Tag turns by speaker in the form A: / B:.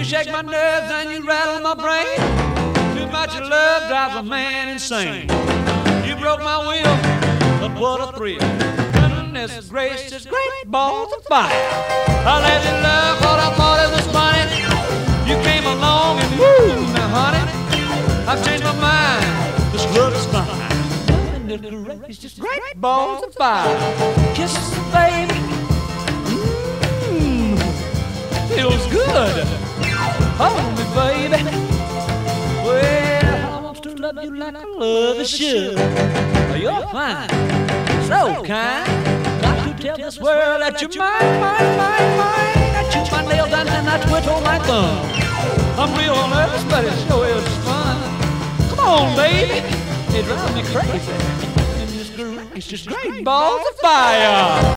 A: shake my nerves and you rattle my brain. Too much of love drives a man insane. You broke my will, but what a thrill. Goodness gracious, great balls of fire. I let you love what I thought it was funny. You came along and woo, now honey, I've changed my mind. This love is fine. Goodness gracious, great balls of fire. Kisses, baby. Feels good. Hold me, baby. Well, I want to love you like I love you should. You're fine, so kind. Got to tell this world that you're mine, mine, mine, mine. I chew my nails down and I twiddle my thumb. I'm real nervous, but it sure is fun. Come on, baby. It drives me crazy. And it's just great balls of fire.